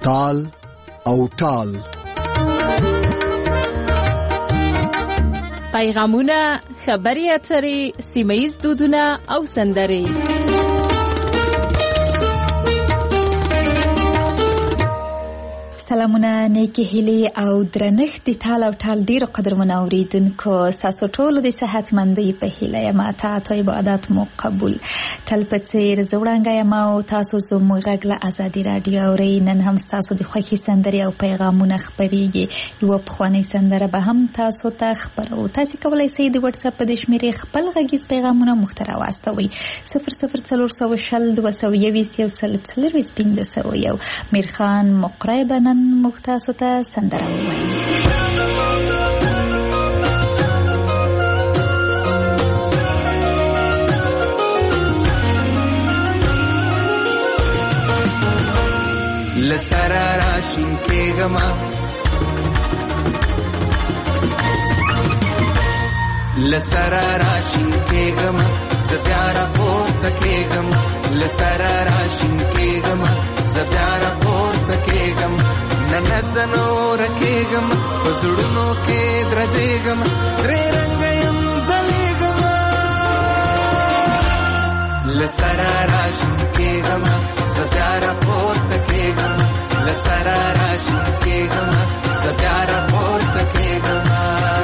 تال او ټال. پیغامونه، خبري اترې، سیمه‌ییز دودونه او سندرې. سلامونه، نیکی هیلي او درنښت د تال او ټال ډیرو قدرمنو اوریدونکو، تاسو ټول د صحتمندۍ په هیله یم. تاسو عبادت مو قبول. تل په څیر زوړنګ یم او تاسو زموږ غږ له ازادي رادیو اورئ. نن هم تاسو د خوښي سندرې او پیغامونه خپرېږي. یوه پخوانۍ سندره به هم تاسو ته خپرو. تاسو کولی شئ د واتس اپ په دې شمیرې خپل غږیز پیغامونه موږ ته راواستوئ. 0042021 میرخان مقرای به نن موږ تاسو ته سندره ووایي. لسرا راشین کېږما لسرا راشین کېږما زبیارا پورته کېږما لسرا راشین کېږما زبیارا پورته کېږما ننزنو رکېږما په زړونو کې درځېږما درې رنګه یم ځلېږما لسرا راشین کېږما زبیارا پورته کېږما لسرا راشین کېږما زبیارا پورته کېږما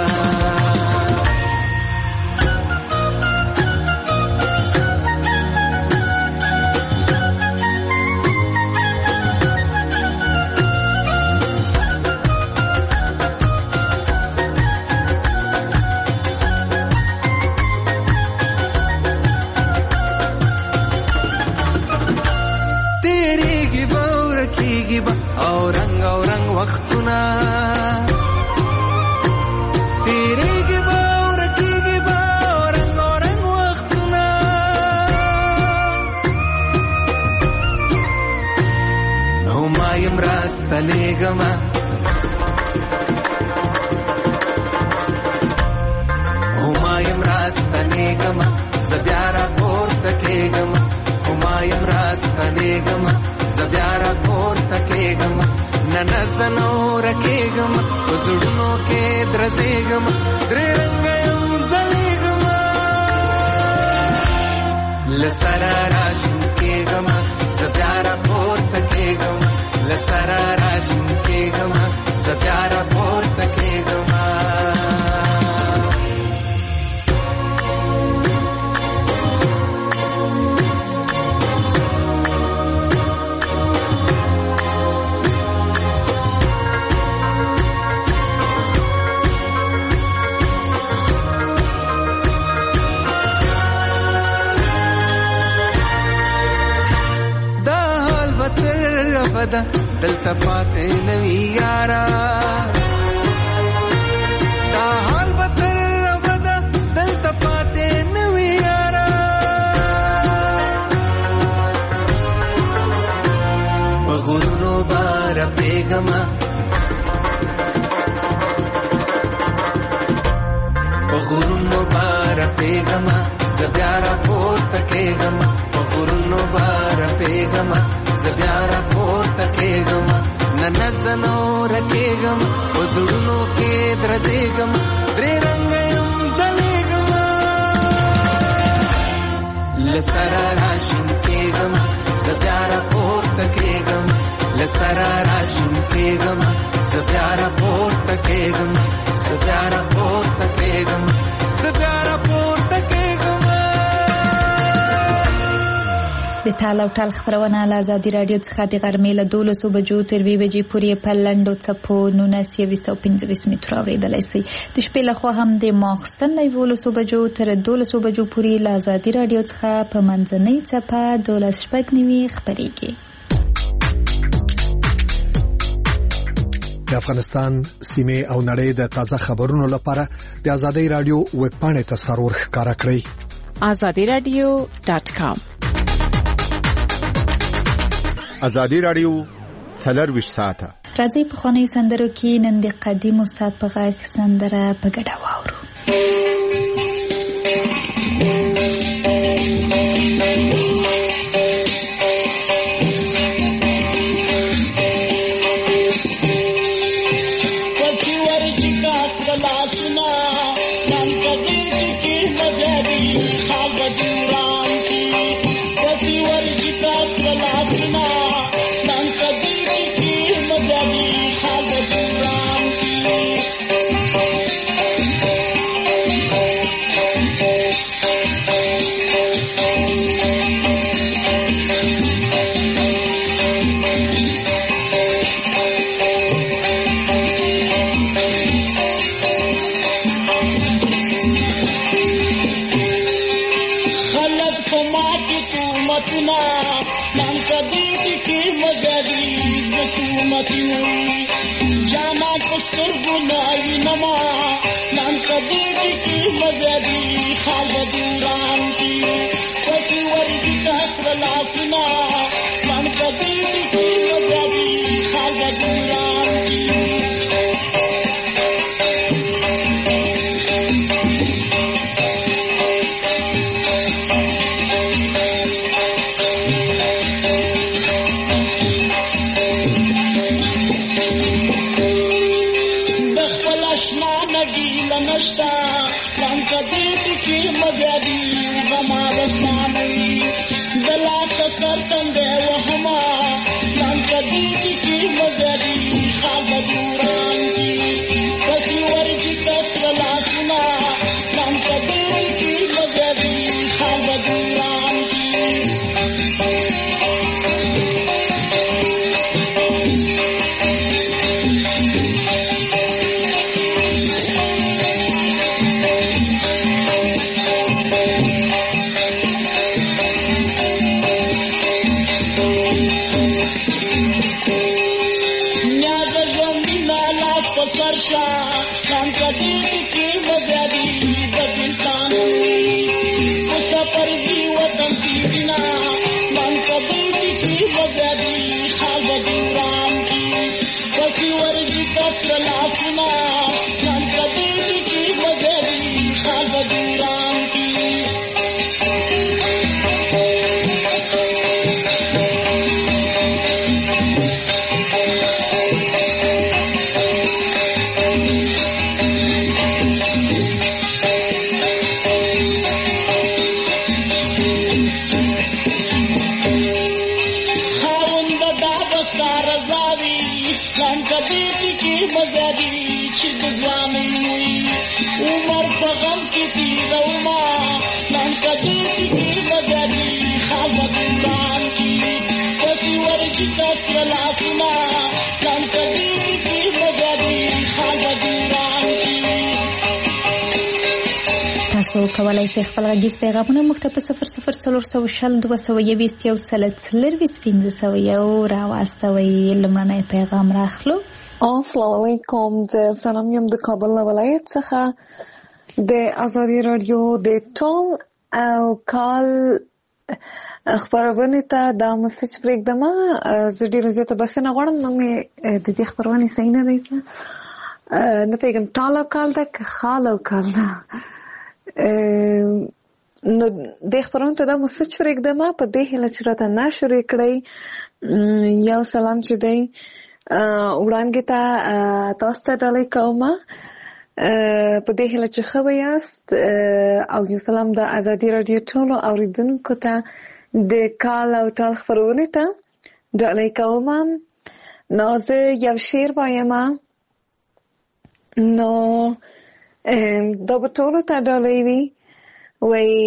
او رنگ وختونه تیریږي به او رکیږي به او رنگ وختونه نو ما یم راستنېږمه او ما یم راستنېږمه زه بیا راپورته کېږمه او ما یم راستنېږمه زه بیا راپورته کېږمه ننزنو رکېږمه په زړونو کې درځېږمه درې رنګه یم ځلېږمه له سره راشین کېږمه زه بیا راپورته کېږمه له سره راشین کېږمه زه بیا راپورته کېږمه دلته پاتې نوی یارا دا حال به تر ابده دلته پاتې نوی یارا په غرونو به رپېږمه په غرونو به رپېږمه زه بیا راپورته کېږمه په غرونو به رپېږمه زه بیا راپورته کېږمه ننزنو رکېږمه په زړونو کې درځېږمه درې رنګه یم ځلېږمه له سره راشین کېږمه زه بیا راپورته کېږمه له سره راشین کېږمه زه بیا راپورته کېږمه زه بیا راپورته کېږمه زه بیا راپورته کېږمه. د تال او ټال خبرونه له ازادي رادیو څخه د غرمې له 12 بجو تر 2 بجې پورې په لنډو څپو 1925 مترو اورېدلی شئ. د شپې لخوا هم د ماخوستن له 11 بجو تر 12 بجو پورې له ازادي رادیو څخه په منځنۍ څپه 12:09 خپرېږي. د افغانستان سیمه او نړۍ د تازه خبرونو لپاره د ازادي رادیو ویب پاڼې ته سرور ښکارا کړئ. azadiradio.com. ازادي رادیو 24 ساعته. راځي په خواني سندرو کې نن د قدیم استاد په غږ سندره په ګډه واورو. خصومتنا نام کدی کی مزدی خصومتنا جانا پستر گنائی نما نام کدی کی مزدی خالد دوران کی پسی ورگی کسر لاسنا نام کدی کی مزدی خالد دوران کی تاسو کولای شئ خپل غږیز پیغامونه موږ ته په 00400 راواستوئ. لومړنی پیغام راخلو. السلام علیکم. زه سلام یم د کابل ولایت څخه د ازادي رادیو د ټول او کال خبرونه ته د مسج پرېږدم. زه ډېره زیاته بخښنه غواړم، مې د دې خبرونه صحیح نه دی نه پیږم. ټال او کال ده که خال او کال ده. نو د خبرونه ته د مسج پرېږدم په دې هیله چې راته نشر یې کړئ. یو سلام چې دی وړاندې ته تاسو ته ډالۍ کوم په دې هیله چې ښه به یاست، او یو سلام د ازادي راډیو ټولو اورېدونکو ته د کال او ټال خپرونې ته ډالۍ کوم. نو زه یو شعر وایم، نو دا به ټولو ته ډالۍ وي. وایي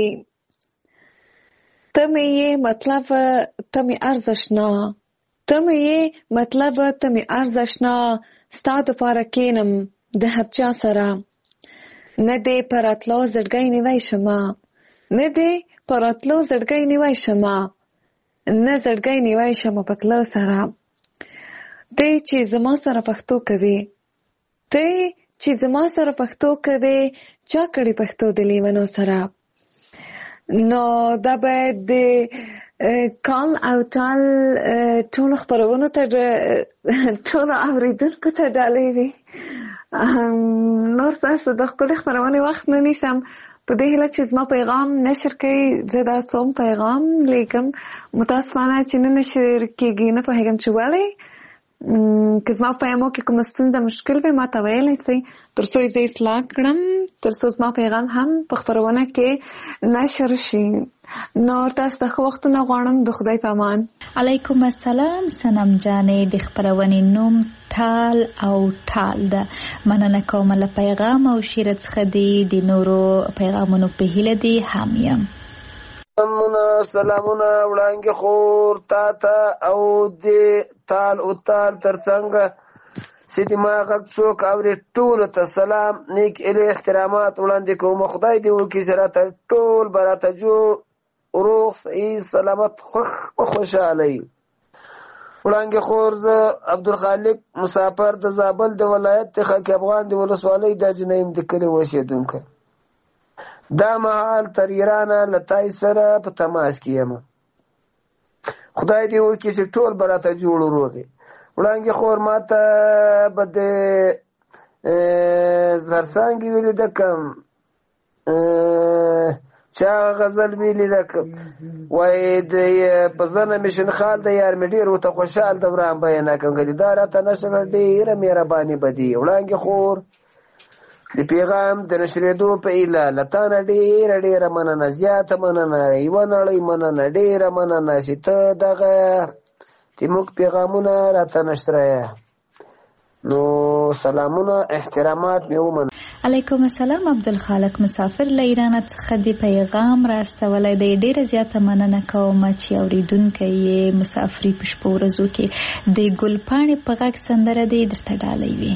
ته مې یې مطلب ته مې ارزښتنا، ته مې یې مطلب ته مې ارزښتنا، ستا دپاره کښېنم د هر چا سره. نه دې په راتلو زړګی نیوی شمه، نه دې په راتلو زړګی نیوی شمه، نه زړګی نیوی شمه په تلو سره. دی چې زما سره پښتو کوي، دی چې زما سره پښتو کوي، چا کړي پښتو د لیونو سره. نو دا باید د کال او ټال ټولو خپرونو ته ټولو اورېدونکو ته ډالۍ وي. نور تاسو د ښکلې خپرونې وخت نه نیسم، په دې هیله چې زما پیغام نشر کوي. زه دا څوم پیغام لیکم، متاسفانه چې نه نشر کېږي، نه پوهېږم چې ولې. که زما په پیغامو کې کومه ستونزه مشکل وي ما ته ویلی شئ، تر څو زه اصلاح کړم، تر څو زما پیغام هم په خپرونه کې نشر شي. نور تاسو ته ښه وختونه غواړم. د خدای په امان. علیکم السلام. سنم جانې د خپرونې نوم تال او ټال ده. مننه کوم له پیغام او شعر څخه دی. د نورو پیغامونو په هیله دی هم یم. سلامونه وړانګې خور تا ته او د تال او تال ترڅنګ چې د ما غږ څوک اوري ټولو ته سلام، نیک ایله احترامات وړاندې کوم. خدای دې وکړي چې راته ټول به راته جوړ روغ صحیح سلامت خوشحالی. وړانګې خور زه عبدالخالق مسافر د زابل د ولایت خاک افغان د ولسوالۍ د جنیم د کلي اوسېدونکی. دا مهال تر ایرانه له تای سره په تماس کې یم. خدای دې وکړي چې ټول به راته جوړ وروغي. وړانګې خور ما ته به د زرڅانګې ویلې ده کم چا غزل ویلې ده کم وایي د په زنه مې شنخال د یار مې ډېر ورته خوشحال دوران بیانه کړم که دا راته نشره ډېره مهرباني به دي. وړانګې خور د پیغام د نشرېدو په ایله له تا نه ډېره ډېره مننه، زیاته مننه، یوه نړۍ مننه، ډېره مننه چې ته دغه زموږ پیغامونه راته نشرایې. نو سلامونه احترامات مې ومنه. علیکم السلام. عبدالخالق مسافر له ایران څخه د پیغام راستولی دی. ډیره زیاته مننه کوم چې اوریدونکی یې مسافري په شپو ورځو کې د ګلپاڼې په غږ سندره دې درته ډالۍ وي.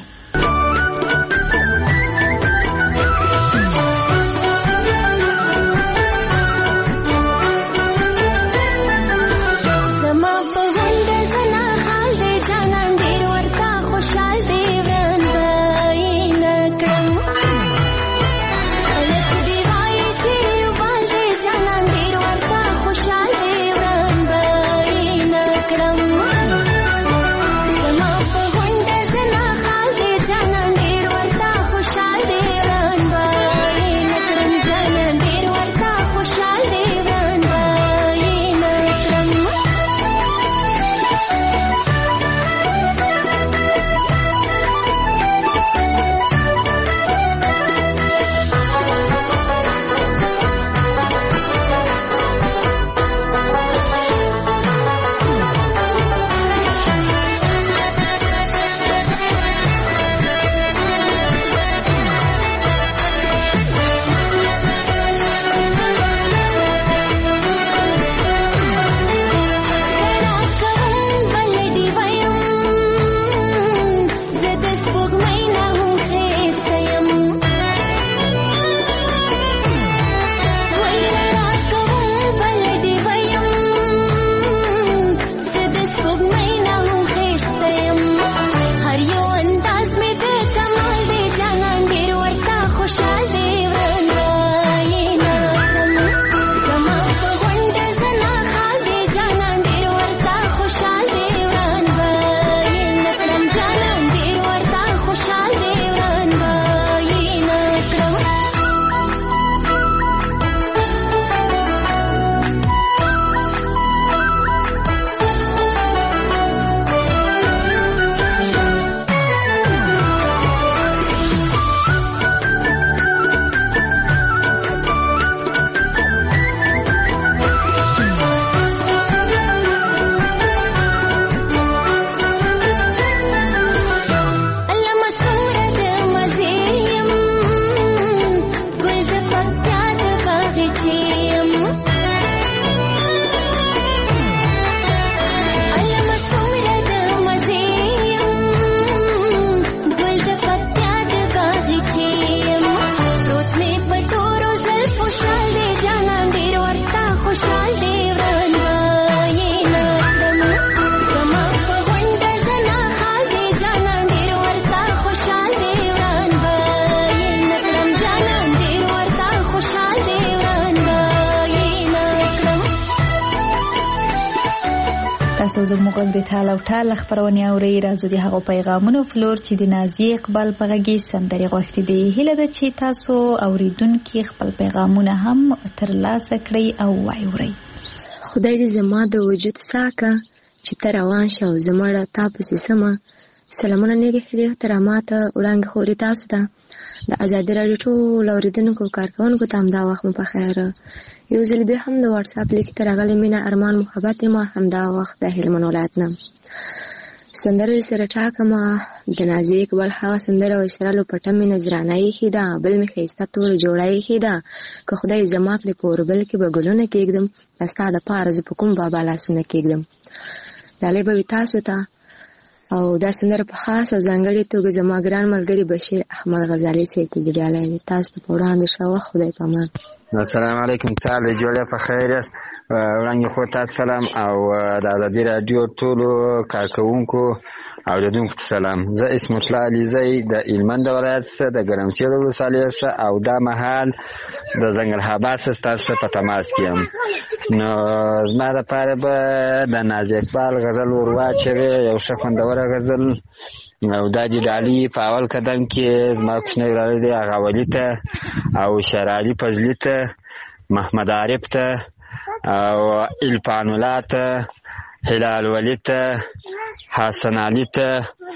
تاسو زموږ د ټال او ټال خبرونه اورئ. راځو د هغو پیغامونو فلور چې د نازي اقبال په غږی سندرې غوښتي دي. هیله ده چې تاسو اوریدونکو خپل پیغامونه هم ترلاسه کړئ او واورئ. خدای دې زما د وجود ساکه چې ته روان شو زمړه تا پسې سمه. سلامونه نیک احترامات وړاندې خوري تاسو ته د آزادي راډیو ټول اوریدونکو کارکونکو ته هم دا وخت مو په خیر. یو ځل بیا هم د واتس اپ لیک ته راغلی مینه ارمان محبت ما هم دا وخت د هلمند ولایت نه سندره سره ټاکمه د نازي اقبال هغه سندره وسرالو پټه مې نظرانه یې ده بل مې خیسته تور جوړای یې ده که خدای زما په کوربل کې به ګلونه کېږدم استاد پارز په کوم بابا لاسونه کېږدم. لاله به تاسو ته او دا سندره په خاص او ځانګړې توګه زما ګران ملګري بشیر احمد غزالي صاحب ته ډالۍ دی. تاسو ته په وړاندې شوه. خدای پامان. السلام علیکم. سهار دی جوړه په خیر یاست. وړاندې خو تاسو سلام او د ازادي رادیو ټولو کارکوونکو او اوریدونکو ته سلام. زه اسمت الله علیزی د هلمند ولایت څخه د ګرمسیر ولسوالۍ څخه او دا مهال د ځنګل‌آباد څخه ستاسو په تماس کې یم. نو زما دپاره به د ناز اقبال غزل ور واچوې، یو ښه خوندوره غزل. او دا د ډالۍ په اول قدم کې زما کوچنی وراره دی هغه ولي ته او شرعلي فضلي ته، محمد عارف ته او الفان الله ته، هلال ولي ته، حسن علي ته،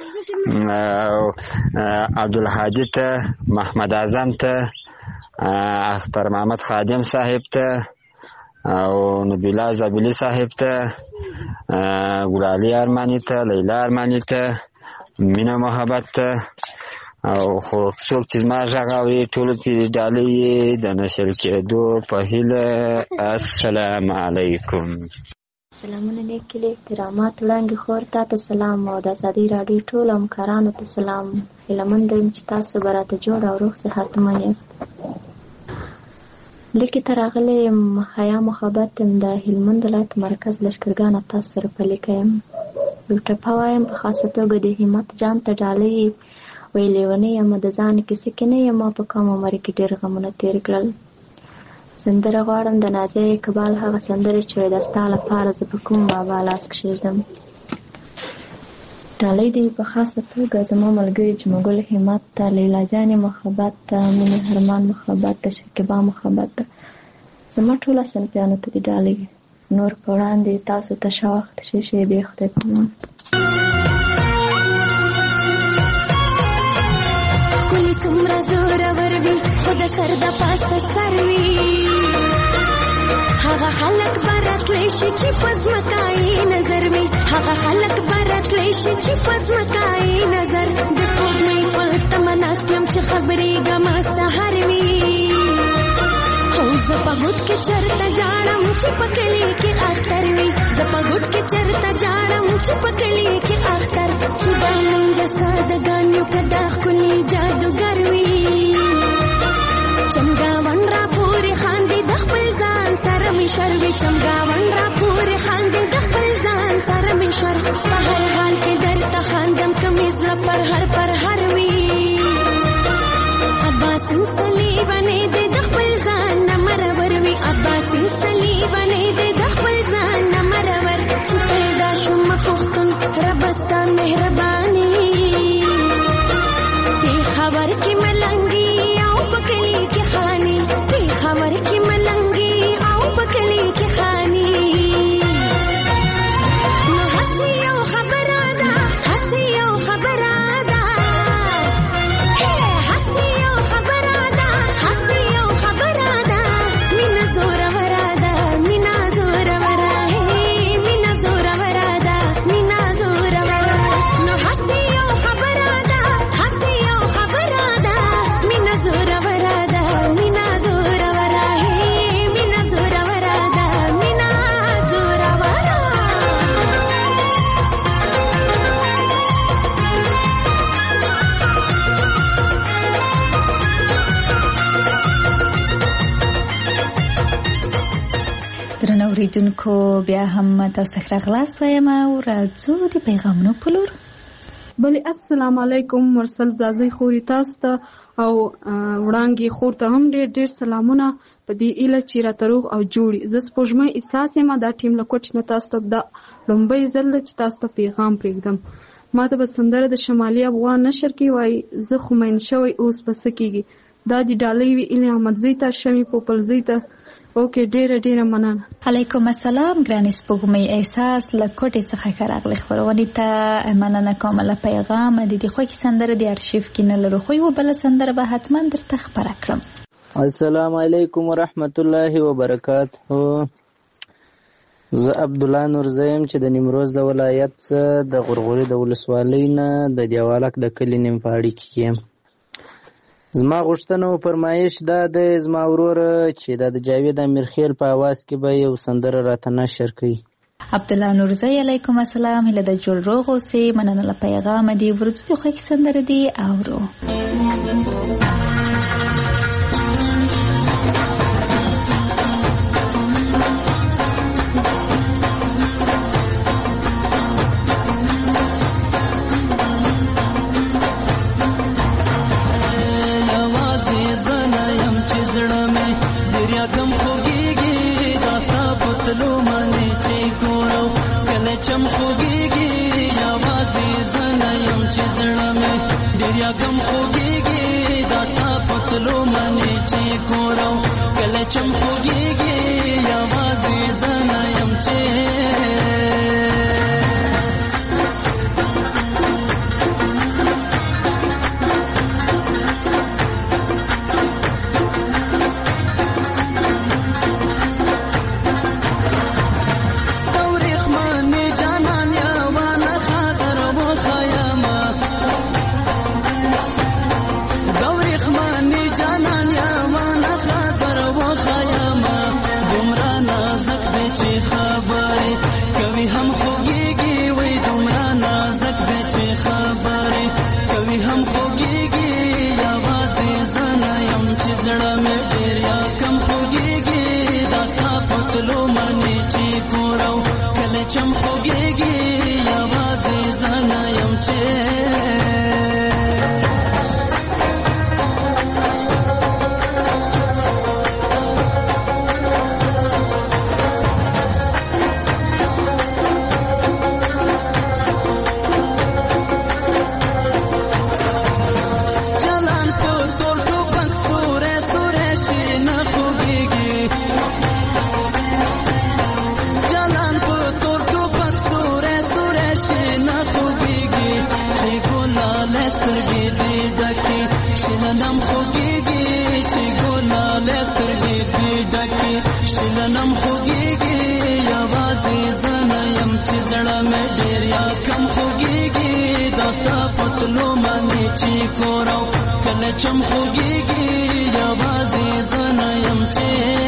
عبدالحادي ته، محمد اعظم ته، اختر محمد خادم صاحب ته او نبیلا زابلی صاحب ته، ګلالي ارماني ته، لیلا ارماني ته، مینا محبت ته او خو څوک چې زما غږ اوري ټولو ته ډالۍ د نشر کېدو په هیله. السلام علیکم. سلامونه نیکلي احترامات وړاندې خور تا ته سلام او د ازادي راډیو ټولو همکارانو ته سلام. هیلهمند یم چې تاسو به راته جوړ او روغ صحتمن یاست. لیکې ته راغلی یم حیا محبت یم د هلمند ولایت مرکز لښکرګاه نه تاسو سره په لیکه یم. یو ټپه وایم په خاصه توګه د همت جان ته ډالۍ وی لیونۍ یم د ځان کیسې کې نه یم په کم عمر کې ډېر غمونه تېر کړل. سندره غواړم د نازیه اقبال هغه سندرې چې د ستا لپاره زه په کوم بابا لاس کښېږدم. ډالۍ دی په خاصه توګه زما ملګري جمګل همت ته، لیلا جانې محبت ته، مینې هرمان محبت ته، شکیبا محبت ته، زما ټوله صنفیانو ته دي ډالۍ. نور په وړاندې تاسو ته ښه وخت ښې شېبې. خدای پامان. ښکلي څومره زورور وي خو د سر د پاسه سر وي، هغه خلک به راتلی شي چې په ځمکه یې نظر وي، هغه خلک به راتلی شي چې په ځمکه یې نظر. د سپوږمۍ په تمه ناست یم چې خبرېږمه سهار وي، او زه په غوټ کې چرته جاړم چې په کلي کې اختر وي، زه په غوټ کې چرته جاړم چې په کلي کې اختر. چې دا موږ سادهګان یو که دا ښکلي جادوګر وي، چمګاون را پورې خاندي د خپل ځان سره مې شر وي، چمګاون را پورې خاندي د خپل ځان سره مې شر. په هر حال کې درته خاندم که مې زړه پر هر وي، عباسین صلیبانې دې د خپل ځان نه مرور وي، عباسین صلیبانې دې د خپل ځان نه مرور. چې پیدا شوم پښتون رب ستا مهرباني، دې خبر کې ملنګي او په کلي کې خاني، دې خبر کې ملنګي او په کلي کې خاني. نو هسې یو خبره ده، هسې یو خبره ده، هسې یو خبره ده، هسې یو خبره ده، مینه زوروره ده، مینه زوروره، مینه زوروره ده، مینه زوروره. نو هسې یو خبره ده، هسې یو خبره ده، مینه زوروره ده، مینه زوروره، مینه زوروره ده، مینه زوروره. درنو اوریدونکو بیا هم تاسو ښه راغلاست وایم او راځو د پیغامونو په لور. بلې السلام علیکم. مرسل زازی خوري تاسو ته او وړانګې خور ته هم ډېر ډېر سلامونه په دې ایله چې راته روغ او جوړي. زه سپوږمۍ احساس یم دا ټیم له کوټ نه تاسو ته دا لومبۍ ځل ده چې تاسو ته پیغام پرېږدم. ما ته به سندره د شمالي افغان نشر کې وایي زه خو مین شوی اوس به څه کېږي. دا د ډالۍ وي ایلې احمدزۍ ته، شمې پوپلزۍ ته. اوکې ډېره ډېره مننه. علیکم السلام ګرانې سپوږمۍ احساس له کوټې څخه ښه راغلې. خپرونې ته مننه کوم له پیغام د دې خوښې سندره د ارشیف کې نه لرو، خو یوه بله سندره به حتما درته خپره کړم. السلام علیکم ورحمت الله وبرکاته. زه عبدالله نورزی یم چې د نیمروز د ولایت د غرغوري د ولسوالۍ نه د دیوالک د کلي نیمپاړي کې یم. زما غوښتنه او فرمایش دا دی زما وروره چې دا د جاوید امیرخیل په اواز کې به یو سندره راته نشر کړي. عبدالله نورزی علیکم السلام، هله د جوړ روغ اوسې، مننه له پیغام دی. ورځو خو سندره دی اورو. چم خوږیږي یوازې زه نه یم چې زړه مې ډېر یاګم خوږیږي دا ستا په تلو منې چې کور او کله چم خوږیږي یوازې زه نه یم چې چم خوږیږي یوازې زه نه یم چې شلنم خوږیږي یوازې زه نه یم چې زړه مې ډېر یا کم خوږیږي دا ستا په تلو منې چې کور او کله چم خوږیږي یوازې زه نه یم چې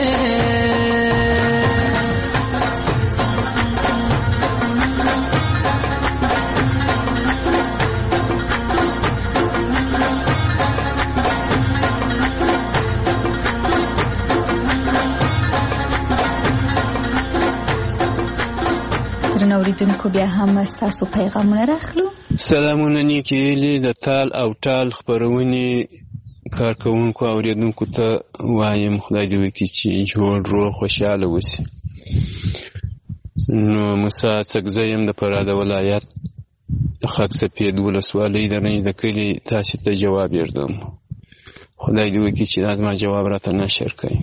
اوریدونکو بیا هم ستاسو پیغامونه راخلو. سلامونه نیکی ویلي د تال او ټال خپرونې کارکوونکو اوریدونکو ته وایم خدای دې وکړي چې جوړ روغ خوشحاله اوسي. نو موسی څکزی یم د فراه د ولایت د خاک سپید ولسوالۍ د رنج د کلي تاسې ته جواب یردم. خدای دې وکړي چې دا زما جواب راته نشر کړي.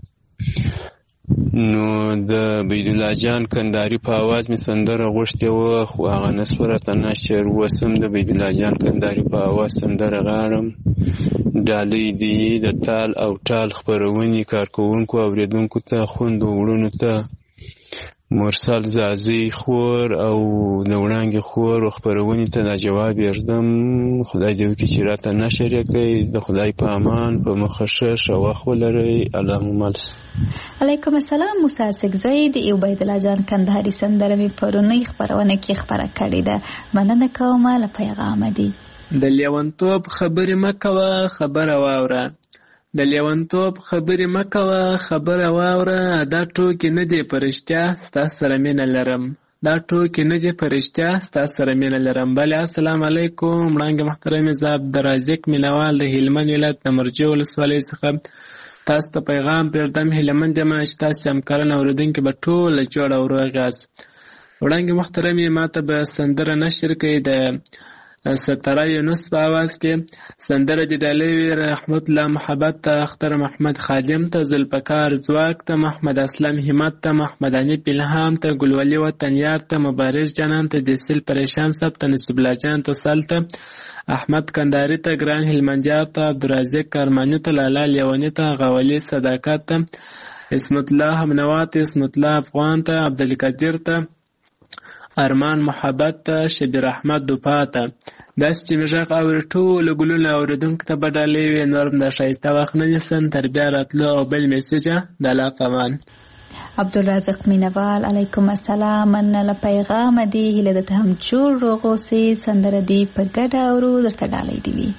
نو د بیدالله جان کندهاري په اواز مې سندره غوښتې وه خو هغه نسوه راته نشر. اوس هم د بیدالله جان کندهاري په اواز سندره غاړم. ډالۍ دې د تال او ټال خپرونې کارکوونکو اوریدونکو ته خویندو وروڼو ته مرسل زازي خور او د وړانګې خور خپرونې ته دا جواب یردم. خدای دې وکړي چې راته نشر یې کړئ. د خدای په امان په مخه ښه ښه وخت ولرئ. الله مو مل سي. علیکم السلام. موسی څکزی د عبیدالله جان کندهاري سندره مې پرونۍ خپرونه کې خپره کړې ده. مننه کوم له پیغامه دي. د لیونتوب خبرې مه کوه خبره واوره. د لیونتوب خبرې مه کوه خبره واوره. دا ټوکې نه دي په رښتیا ستا سره مینه لرم. دا ټوکې نه دي په رښتیا ستا سره مینه لرم. بله السلام علیکم. وړانګې محترمې زه عبدالرازق مینوال د هلمند ولایت د مرجې ولسوالۍ څخه تاسو ته پیغام پرېږدم. هیلهمند یم چې تاسې همکاران اورېدونکي به ټوله جوړ او روغ یاست. وړانګې محترمې ما ته به سندره نشر کړئ د ستاره یونس په اواز کې. سندره د ډالۍ وي رحمت الله محبت ته، اختر محمد خادم ته، ذوالفقار ځواک ته، محمد اسلم همت ته، محمد حنیف الهام ته، ګلولي وطنیار ته، مبارز جانان ته، دیسل پریشان صاحب ته، نصیب الله جان ته، سل ته، احمد کندهاري ته، ګران هلمندیار ته، عبدالرازق کارماني ته، لالا لیوني ته، غاولي صداقت ته، اسمت الله همنوا ته، اسمت الله افغان ته، عبدالقدیر ته، ارمان محبت ته، شبیر احمد دوپا ته. داسې چې مې غږ اوري ټولو ګلونه اورېدونکو ته به ډالۍ وي. نور هم د ښایسته وخت نه نیسم تر بیا راتلو او بل میسیجه د الله په امان. عبدالرازق مینوال علیکم السلام. من له پیغام دی هله د هم جوړ روغوسي سندره دی په ګډه اورو درته ډالۍ دی وی.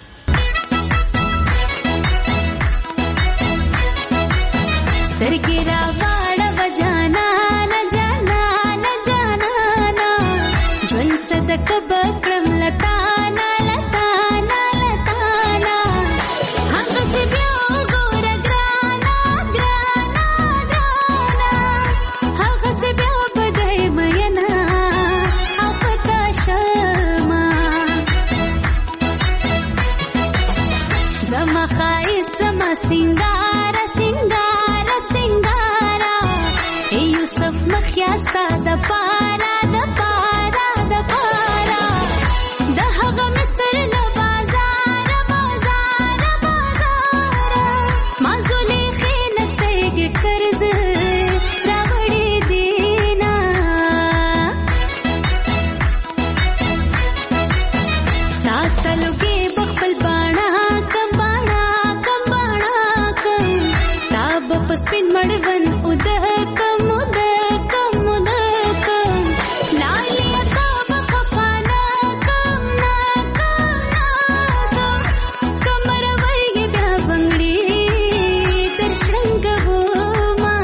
سرګرا واړه بجانا نه جانا نه جانا نا ژوند صدقه بکړم لتا نه لتا نه لتا نا هغه چې بیا وګوره ګرانا ګرانا ګرانا هغه چې بیا بدای مینا او پتا شما زما خایس زما سنگار سنگار سنگارا ای یوسف مخیاستا د پارا د پارا د پارا د هغه مصر له بازار بازار بازار ما زلیخې نستېږ قرض راوړې دینا تاسلوګې بخپل باڼه کم باڼه کم باڼه کم تاب پسپین مړون ودکم ودکم ودکم لالی تاب خفانا کم نا کم نا کمر ورګي بیا بنگړي تر شرنګو ما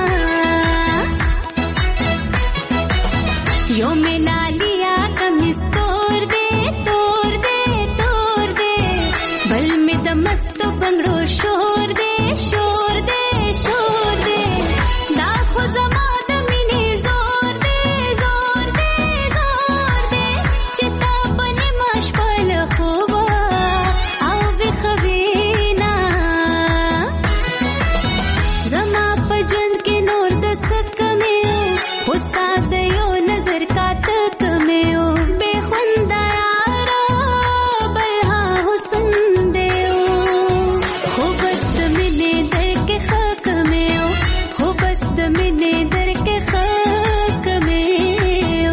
یو می لالیا کمیس تور دے تور دے تور دے بل می د مست بنگړو شور دے شور دے شور دے دا خو زما د مینې زور دے زور دے زور دے چې تا پنې ماش پل خوبا او بخوینا زما په ژوند کې نور د سکمیو استاد یو نظر کاته کمیو بے خوندا یارا بلها حسن دیو خو بس د مینې در کې خاک میو خو بس د مینې در کې خاک میو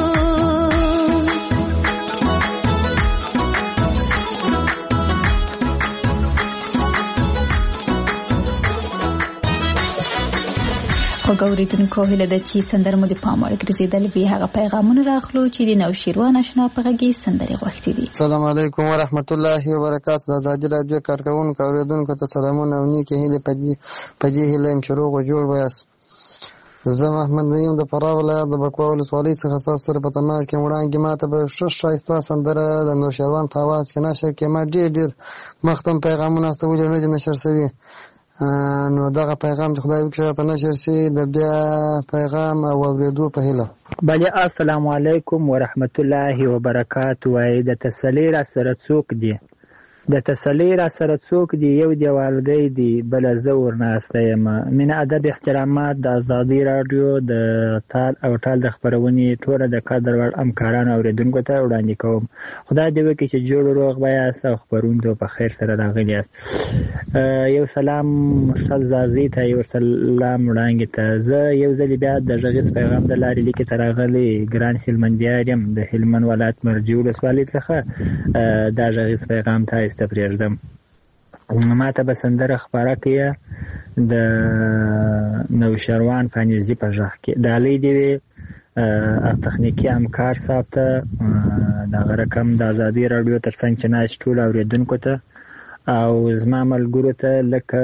خو ګوریدونکو هله د چی سندر مو د پام وړ ګرځیدل به هغه پیغامونه راخلو چې د نوشیروان آشنا په غږی سندري غوښتي دي. السلام علیکم ورحمت الله وبرکاته. د آزادي رادیو کارکونکو اوریدونکو ته سلامونه او نیکه هیله پدې هیله شروع او جوړ ویاس. زه محمد نعیم د فراه ولایت د بکوا ولسوالۍ څخه تاسو سره په تماس کې وړاندې ماته به شایسته سندره د نوشیروان په आवाज کې نشر کې ما ډېر مختم پیغامونه استولې نه دي نشر شوي. نو دغه پیغام چې خدای وکړي ته نشر شي د بیا پیغام او اوریدو په هیله. بله السلام علیکم ورحمت الله وبرکاته. وای د تسلی را سره څوک دی د تسلی را سره څوک دی یو دی والدی دی بل زه ورناسته یم. مینه ادب احترامات د آزادي رادیو د تال او ټال د خپرونې ټوله د قدر وړ همکارانو اوریدونکو ته وړاندې کوم. خدای دې وکړي چې جوړ روغ بیاست او خپرونکو په خیر سره راغلي یاست. یو سلام مرسل زازي ته یو سلام وړاندې ته. زه یو ځل بیا د غږیز پیغام د لارې لیکې ته راغلی ګران هلمندیار یم د هلمند ولایت مرجع ولسوالۍ څخه دا غږیز پیغام ته استفریږدم. ما ته به سندره خپاره کړي د نوشیروان فانیزي په غږ کې ډالۍ دی وي تخنیکي همکار صاحب ته دغه رقم د آزادي رادیو ترڅنګ چې ناست ټول اوریدونکو ته او زما ملګرو ته لکه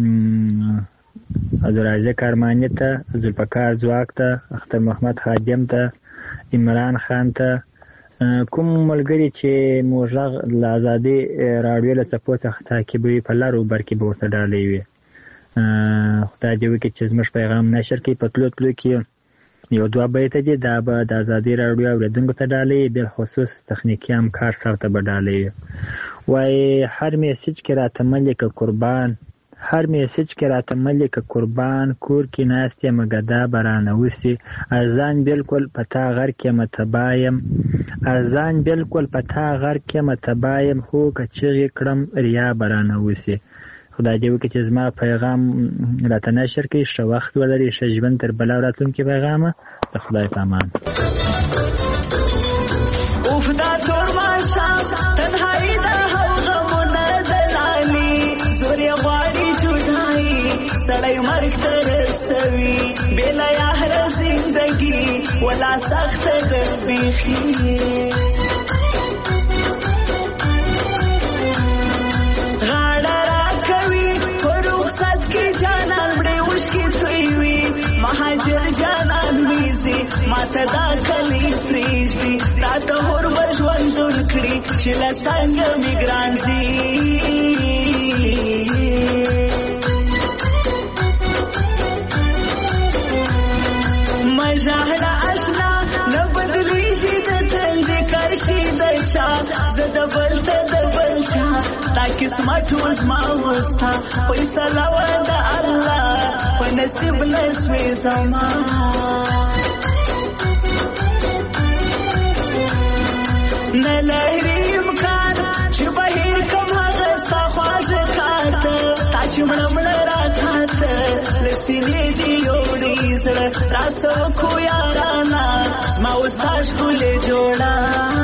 عبدالرازق ارماني ته ذوالفقار ځواک ته اختر محمد خادم ته عمران خان ته کوم ملګري چې موږ له آزادي رادیو له څپو څخه تعقیبوي په لارو بر کې به ورته ډالۍ وي. خدای دې وکړي چې زموږ پیغام نشر کړي. په تلو کې یو دوه بیته دي دا به د آزادي رادیو اوریدونکو ته ډالۍ بالخصوص تخنیکي همکار صاحب ته به ډالۍ وي. وایي هر میسج کې راته ملکه قربان هر میسج کې راته ملکه قربان کور کې ناست یم ګدا برانه وسي ازان بالکل پتا غر کې متبایم ازان بالکل پتا غر کې متبایم هو کچغه کړم ریا برانه وسي. خدای دې وکړي چې زما پیغام راته نشر کړي. ښه وخت ولري ښه ژوند تر بلا راتلونکي پیغامه د خدای په امان. اوف دا ټول ماشه تنهایی دا غمونه دلالي زوري غواړي جدایي سړی مرګ ته رسوي ولا سخت دربیخی غاړه راکوي په رخصت کې جانان مړې اوښکې تویوي مهاجر جانان ویزي ماته دا کلی پرېږدي راته هور به ژوندون کړي چې له څنګه مې ګران ځي مژاړه اشنا نه بدلیږي د تل د کرشي د چا زه د بل ته د بل چا تا قسمت وزما وستا فیصله وه د الله په نصیب نسوې زما نه لري امکان چې بهیر کم هغه ستا خواږه کار ته تا چې مړه مړه راکاته له سینې دې یوړې زړه راسه وکړو یارانه زما اوس دا ښکلې جوړه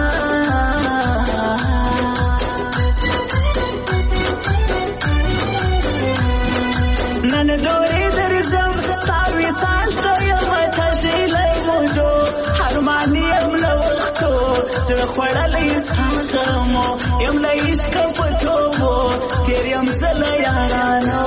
نن دورې درځم ستا وصال ته یمه تږلی مودو هرمان یم له وختو زړه خوړلی ستا غمو یم له عشقه په توبو تېر یم زه له یارانو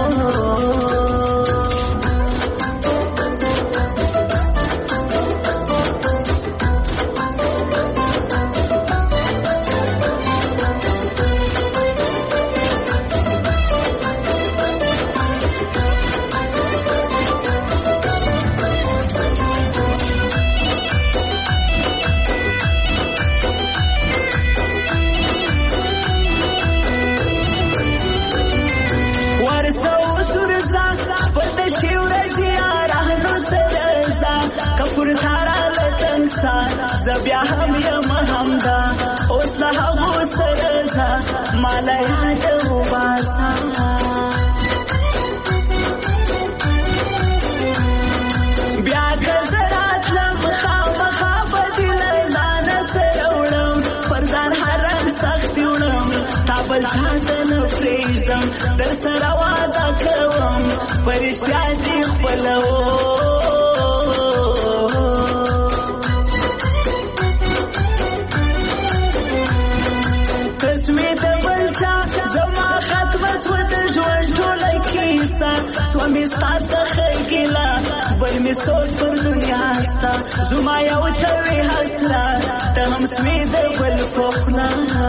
زبیا هم یم همدا اوس له هغو سره ځه ما له یاده وباسه بیا که زه راتلم خامخا به دې له ځانه سره وړم پر ځان هر رنګ سختي وړم تا بل چا ته نه پرېږدم در سره واده کوم په رښتیا دې خپلوم سومی ستا څخه ګیله بل مې ستور پر دنیا ستا زما یو ته وې حسرت ته هم سوې د بل په خوله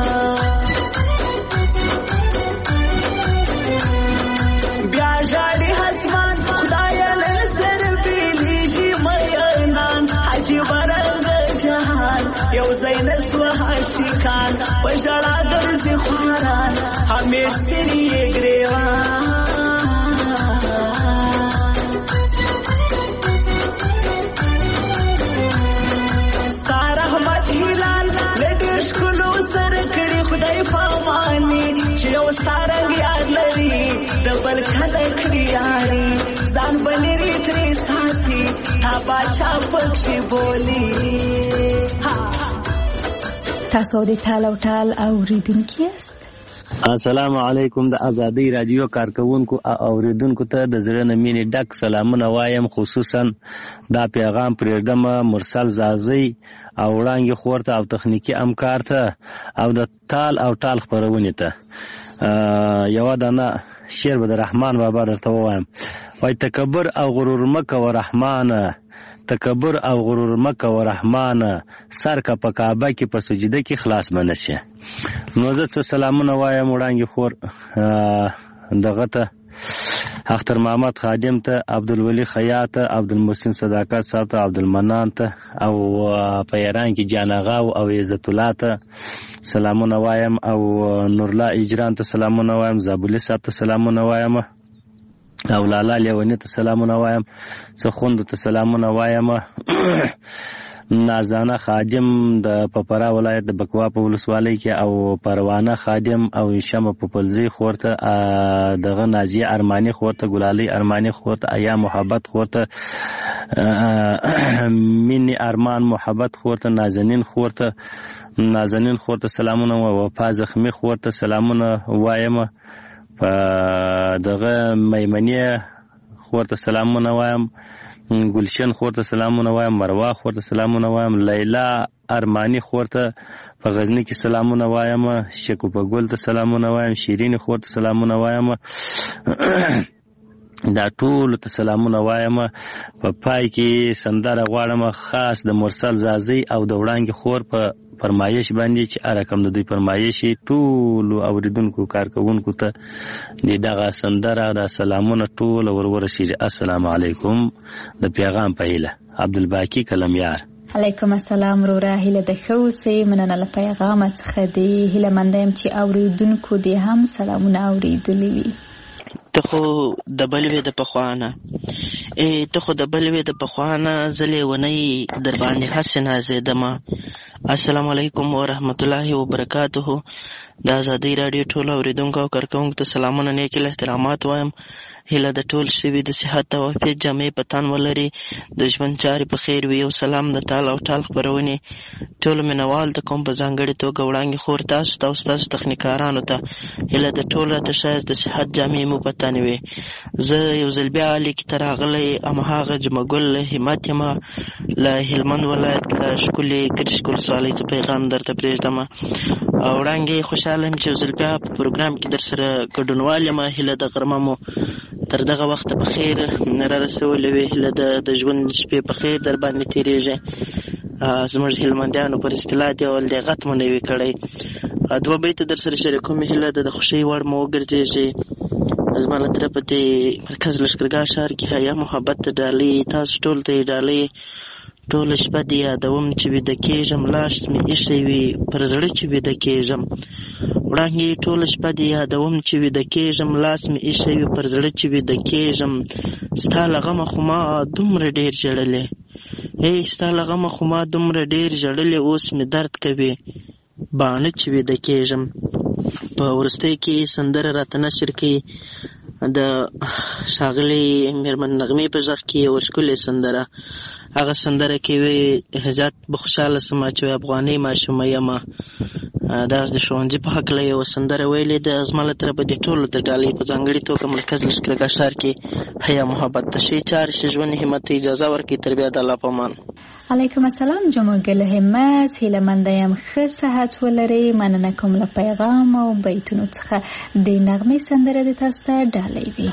بیا ژاړي اسمان خدایه له سره بېلېږي مینان عجیبه رنګه جهان یو ځای نه سوه عاشقان په ژړا ګرځي خواران همیش ځینې یې ګرېوان چې یو ستا رنګ یاد لري د بل کله کړي یاري ځان به لرې ترې ساتي تا باچا پکښې بولي تاسو د ټال او ټال اورېدونکي یاست السلام علیکم د ازادۍ رادیو کارکونکو اوریدونکو ته د زړه نه مینې ډک سلامونه وایم خصوصا دا پیغام پرېږدم مرسل زازۍ او وړانګې خور ته او تخنیکي همکار ته او د ټال او ټال خپرونې ته یوه دانه شعر به د رحمان بابا درته ووایم وایي تکبر او غرور مه کوه رحمانه تکبر او غرور مه کوه رحمانه سر که په کعبه کې په سجده کې خلاص به نه شي نو زه څه سلامونه وایم وړانګې خور دغه ته اختر محمد خادم ته عبدالولي خیاط ته عبدالمحسن صداقت صاحب ته عبدالمنان ته او په ایران کې جان آغا او عزت الله ته سلامونه وایم او نورلا اجران ته سلامونه وایم زابلي صاحب ته سلامونه وایم او لالا لیونی ته سلامونه وایم څخوند ته سلامونه وایم نازانه خادم د پپرا ولایت د بکوا په ولسوالۍ کې او پروانه خادم او شمه پپلزی خورته دغه نازیه ارمانی خورته ګلالي ارمانی خورته ایا محبت خورته مینی ارمان محبت خورته نازنین خورته سلامونه و وفا زخمی خورته سلامونه وایم په دغه میمنیه خورته سلامونه وایم ګلشن خور ته سلامونه وایم، مروا خور ته سلامونه وایم، لیلا ارمانی خور ته په غزنی کې سلامونه وایم، شکوفه ګل ته سلامونه وایم، شیرین خور ته سلامونه وایم، دا ټول ته سلامونه وایم. په پای کې سندره غواړم خاص د مرسل زازي او د وړانګې خور په فرمایش باندې چې رقم د دوی فرمایش ټول اوریدونکو کارکونکو ته دغه سندره د سلامونه ټول ورورسیږي. السلام علیکم. د پیغام په هیله عبدالباقی کلمیار. علیکم السلام وروره، هیله د ښه اوسئ. مننه له پیغامه څخه دی. هیله منده یم چې اوریدونکو دې هم سلامونه اوریدلی وي. ته خو د بل وې د پخوانه زه لیونۍ در باندې هسې نازېدمه. السلام علیکم ورحمت الله وبرکاته. د ازادۍ راډیو ټولو اوریدونکو او کارکونکو ته سلامونه، نیک احترامات وایم. هیله د ټول شوي د صحت او عافیت جامې په تن ولري، د ژوند چارې په خیر وي. یو سلام د تال او ټال خپرونې ټولو مینوال ته کوم، په ځانګړې توګه وړانګې خور تاسو ته او ستاسو تخنیکارانو ته هیله د ټول راته ښایست د صحت جامې مو په تن وي. زه یو ځل بیا لیکې ته راغلی هماغه جمعګل همت یم له هلمند ولایت له ښکلې کرشک ولسوالۍ څه پیغام درته پرېږدم. وړانګې خوشحاله یم چې یو ځل بیا په پروګرام کې در سره ګډونوال یم. هیله د غرمه مو تر دغه وخته په خیر را رسولې وي. هیله د ژوند شپې په خیر در باندې تېرېږي. زموږ هلمندیانو پر اصطلاح دیول دی غت مو نه وي کړی. دوه بیته در سره شریکوم. هیله د خوښۍ وړ مو وګرځېږي. زما له طرفه د مرکز لښکرګاه ښار کې حیا محبت ته ډالۍ، تاسو ټول ته یې ډالۍ. ټوله شپه دې یادوم چې ویده کېږم، لاس مې ایښی وي پر زړه چې ویده کېږم. وړانګې ټوله شپه دې یادوم چې ویده کېږم، لاس مې ایښی وي پر زړه چې ویده کېږم. ستا له غمه خو ما دومره ډېر ژړلې، ستا له غمه خو ما دومره ډېر ژړلې، اوس مې درد کوي باڼه چې ویده کېږم. په وروستۍ کې سندره راته نشر کوي د ښاغلې میرمن نغمې په غږ کې یوه ښکلې سندره. هغه سندره کې وی زیات به خوشحاله سمه چې افغانۍ ماشومه یمه. دا د ښوونځي په هکله یوه سندره ویلې ده. زما له طرفه د ټولو د ډالۍ په ځانګړي توګه مرکز لښکرګاه ښار کې حیا محبت ته ښې چارې ښه ژوند همت ته اجازه ورکړي. تر بیا د الله په امان. علیکم السلام جمعګل همت. هیله منده یم ښه صحت ولرئ. مننه کوم له پیغام او بیتونو څخه. د نغمې سندره د تاسو ته ډالۍ وي.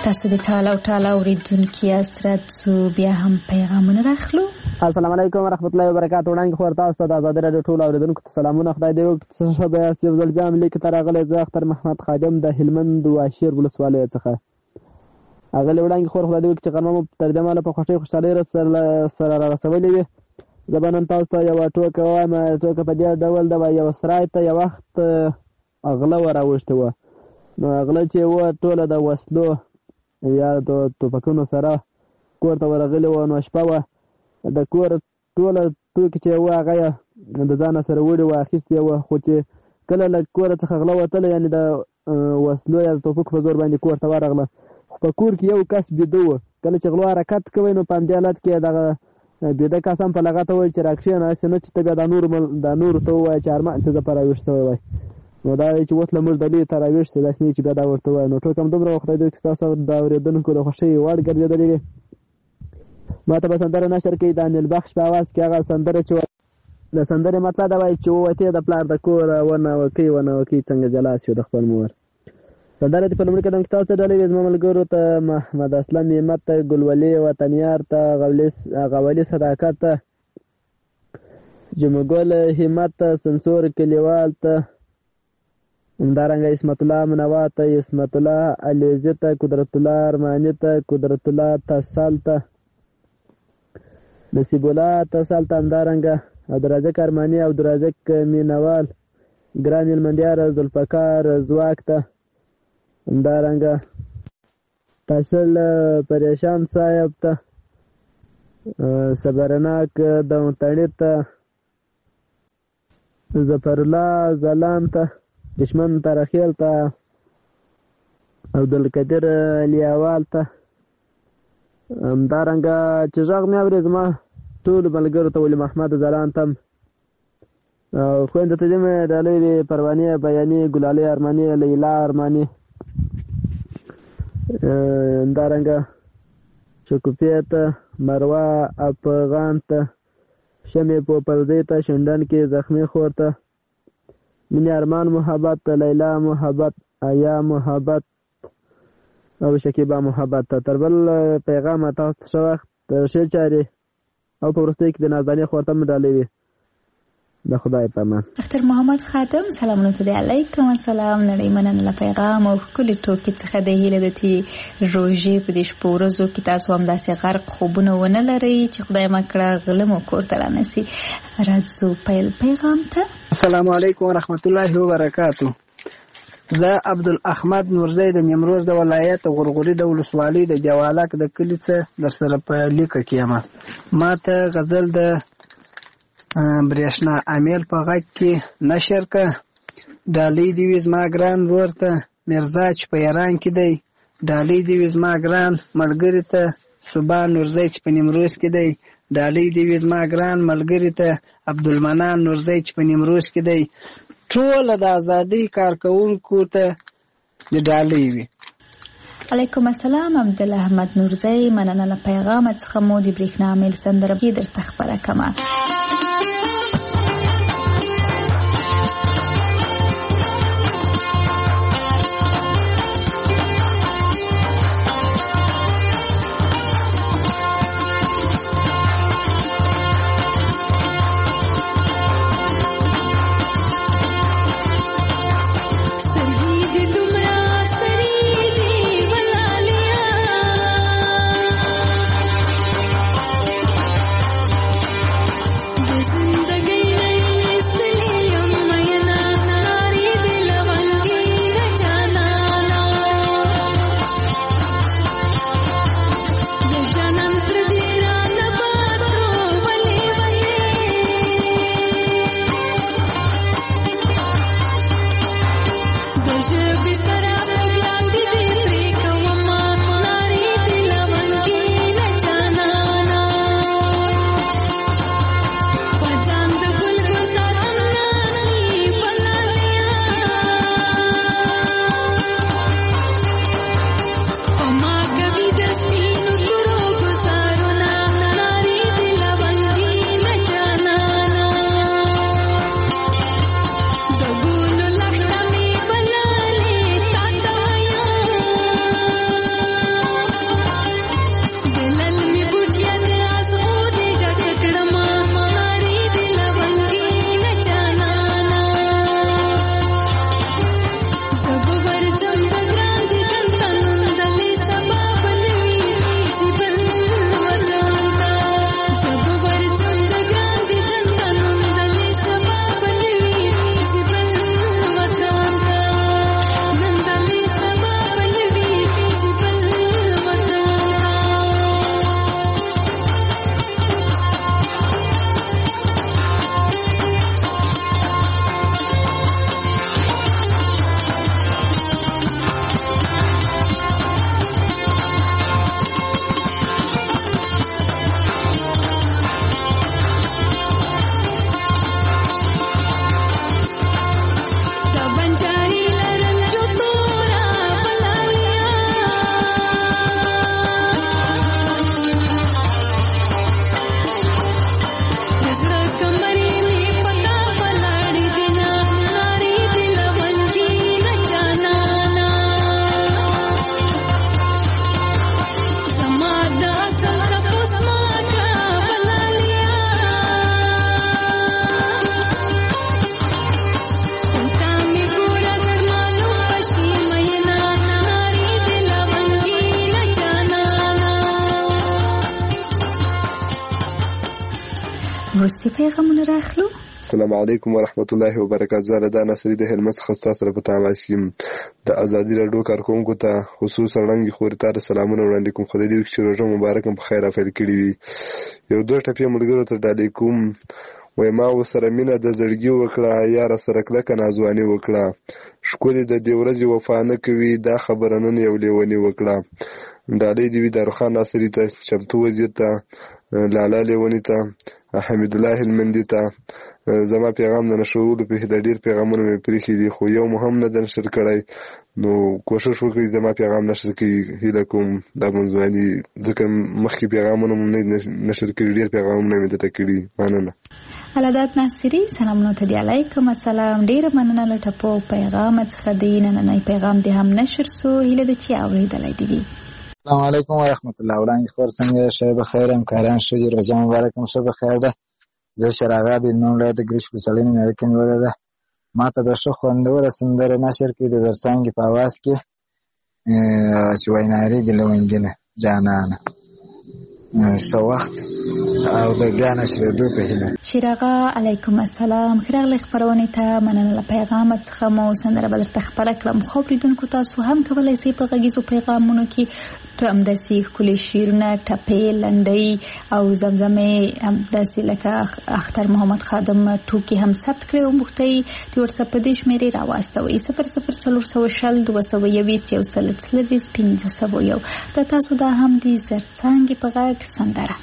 تاسو د ټاله اوریدونکو یاست بیا هم پیغامونه راخلو. السلام علیکم ورحمت الله وبرکاتہ. وړاندې خبر تاسو ته د آزادۍ رادیو ټول اوریدونکو ته سلامونه. خدای دې وکړي چې بیا یو ځل بیا ملي کې راغلی. زه اختر محمد خادم د هلمند واشیر ولسوالۍ څخه اغلی وړاندې خبر خدای دې وکړي چې غرمه مو تر دې ماله په خوشحالۍ سره را رسولې وي. زه به نن تاسو ته یوه ټوکه وایم. ټوکه په دې ډول ده، یو سرای ته یو وخت غله وراوښتې وه. نو غله چې وه ټوله د وسلو یا د ټوپکونو سره کور ته ورغلې وه. نو شپه وه، د کور ټوله توکي چې وه هغه یې د ځانه سره وړي وه، اخیستې وه. خو چې کله له کوره څخه غله وتله، یعنې د وسلو یا د ټوپکو په زور باندې کور ته ورغله، خو په کور کې یو کس بیده و. کله چې غلو حرکت کوي نو په همدې حالت کې دغه بیده کس هم په لغته وایي چې راکښېنه، هسې نه چې ته بیا دا نورو ته ووایه چې ارمان ته زه په راویښ شوی وای. نو دا چې اوس له موږ ډلې ته راویښ شي، داسې نه چې بیا دا ورته وایه. نو ټوکه هم دومره وه. خدای دې وکړي ستاسو د اورېدونکو د خوښۍ وړ ګرځېدلې وي. ما ته به سندره نشر کوي د انیل بخش په اواز کې. هغه سندره چې د سندرې مطلب دا وایي چې ووتې د پلار د کوره ونوکۍ څنګه جلا شو د خپل مور. سندره دې په لومړي قدم کې تاسو ته ډالۍ وي. زما ملګرو ته محمد اسلم همت ته، ګلولي وطنیار ته، غولي صداقت ته، جمعګل همت ته، سمسور کلیوال ته، همدارنګه اسمت الله منوا ته، اسمت الله علیزي ته، قدرت الله ارماني ته، قدرت الله تسل ته، نصیب الله تسل ته، همدارنګه عبدالرزاق ارماني او عبدالرزاق مینوال، ګران هلمندیار ذوالفقار ځواک ته، همدارنګه تحصیل پریشان صاحب ته، صبرناک دونتړي ته، ظفرالله ځلان ته، دشمن ترخیل ته، عبدالقدیر لیاوال ته، همدارنګه چې غږ مې اوري زما ټولو ملګرو ته، ولي محمد ځلان ته، خویندو ته دې مې ډالۍ وي، پروانې بیاني، ګلالۍ ارماني، لیلا ارماني، همدارنګه شکوفې ته، مروه افغان ته، شمې پوپلزۍ ته، شنډن کې زخمي خور ته، مینې ارمان محبت ته، لیلا محبت، آیا محبت او شکیبا محبت ته. تر بل پیغامه تاسو ته ښه وخت، ښې چارې او په وروستۍ کې د نازدانې خور ته مې ډالۍ وي. د خدای په امان. اختر محمد خادم سلامونه ته دی. علیکم السلام. نړۍ مننه له پیغام او ښکلې ټوکې څخه د هیله د تې روژې په دې شپو ورځو کې تاسو همداسې غرق خوبونه ونه لرئ چې خدای مه کړه غله مو کور ته رانسي. راځو پیل پیغام ته. السلام علیکم ورحمت الله وبرکاتو. زه عبدالاحمد نورزی د نیمروز د ولایت غرغوري د ولسوالۍ د دیوالک د کلي څخه در سره په لیکه کې یم. ما ته غزل د برېښنا امیل په غږ کې نشر که. ډالۍ دې وي زما ګران ورور ته میرزا چې په ایران کې دی. ډالۍ دې وي زما ګران ملګري ته صبا نورزی چې په نیمروز کې دی. ډالۍ دې وي زما ګران ملګري ته عبدالمنان نورزی چې په نیمروز کې دی. ټول د ازادۍ کارکوونکو ته د ډالۍ وي. علیکم السلام. عبدالاحمد نورزی مننه له پیغام څخه مو د برېښنا امیل سندره درته خپره کړمه. وروستي پیغامونه راخلو. السلام علیکم ورحمت الله وبرکاته. زه رضا نصری د هلمند څخه ستاسو سره په تماس یم. د ازادي راډیو کارکوونکو ته خصوصا وړاندې خوري ته سلامونه وړاندې کوم. خدای دې وکړي چې روژه مبارک په خیر افل کړي وي. یو دوه ټپې ملګرو ته ډالۍ کوم. وای ما ورسره مینه د زړګي وکړه، یاره سره کلکه نازواني وکړه، ښکلې د دې ورځې وفا نه کوي، دا خبره نن یو لیوني وکړه. ډالۍ دې وي داروخان ناصري ته، چمتو وزیر ته، لالا لیوني ته، حمید الله هلمندي ته. زما پیغام د نشرولو په هیله ډېر پیغامونه مې پرېښي دي، خو یو مو هم نه ده نشر کړی. نو کوشش وکړئ زما پیغام نشر کړئ، هیله کوم. دا منځواني ځکه مخکې پیغامونه مو نه نشر کړي، ډېر پیغامونه مې درته کړي. مننه. العداد ناصري سلامونه ته دی. علیکم السلام. ډېره مننه له ټپو پیغام څخه دی. نننی پیغام دې هم نشر سو، هیله ده چې اورېدلی دې وي. السلام علیکم ورحمت الله. وړاندې خبر څنګه شی بخیر، همکاران ښه دي، روژه مبارک هم ښه بخیر ده. زه شراغا د هلمند ولایت د ګریش ولسوالۍ نه مې اړیکه نیولې ده. ما ته به ښه خوندوره سندره نشر کړي د زرڅانګې په اواز کې چې وایي نارې دې لونګینه جانانه. ښه وخت او د بیا نشرېدو په هیله. شیراغا علیکم السلام. ښه راغلئ خپرونې ته. مننه له پیغامه څخه مو سندره به درته خپره کړم. خو اورېدونکو تاسو هم کولی شئ په غږیزو پیغامونو کې همداسې ښکلي شعرونه، ټپې، لنډۍ او زمزمې همداسې لکه اختر محمد خادم ټوکې هم ثبت کړئ او موږ ته یې د وټساپ په دې شمېرې راواستوئ 004020 123 د تاسو دا هم د زرڅانګې په غږ سندره.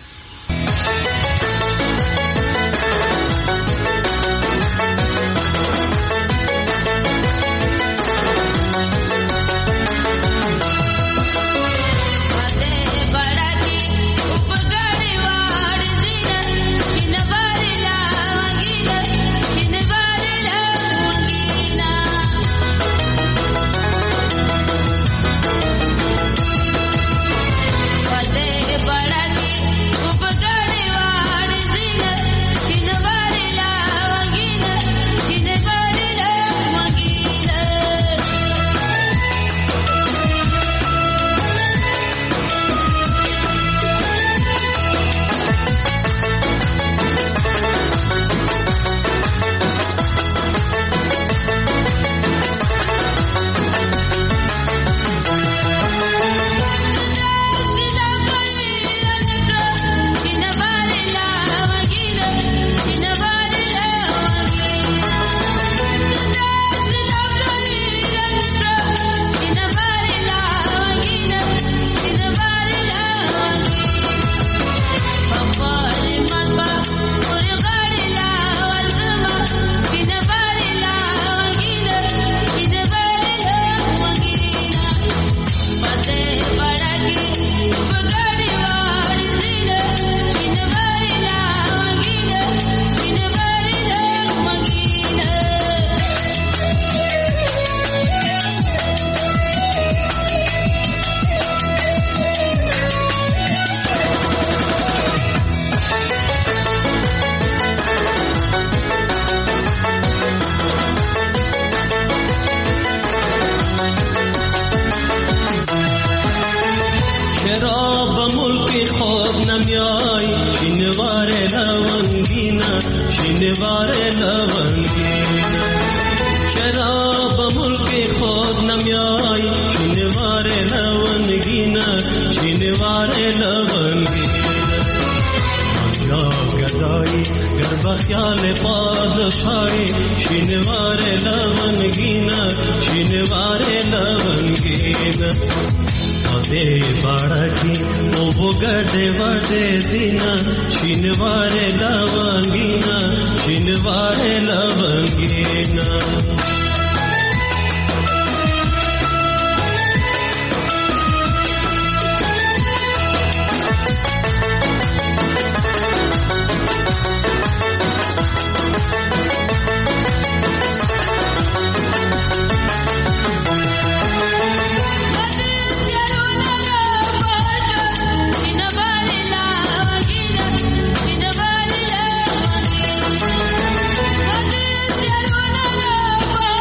Bye.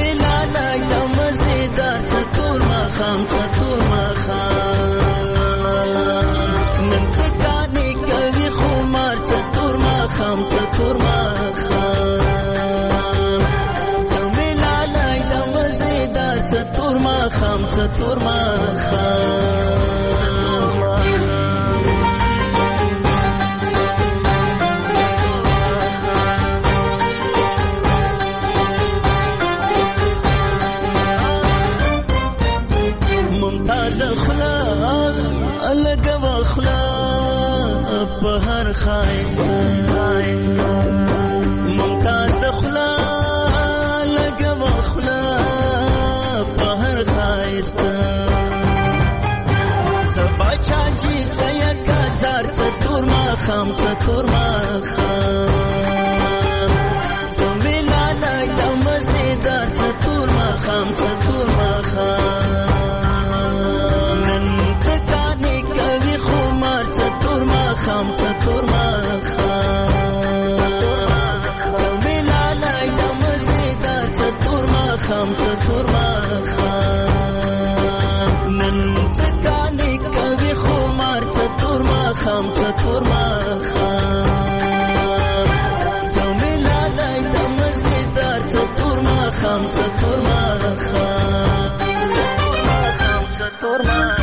هر خایسته ممتاز د خلا لګم خلا په هر خایسته سبا چاچی څیا کزار څتور ما خام څتور ما خام زمیلا نه د مزیدار څتور ما خام څتور ما خام نن څکانه کوي خمار څتور ما خام څتور ما خام زمیلا نه د مزیدار څتور ما خام څتور ما خام نن څکانه کوي خمار څتور ما خام څتور ما خام زمیلا نه د مزیدار څتور ما خام څتور ما خام څتور ما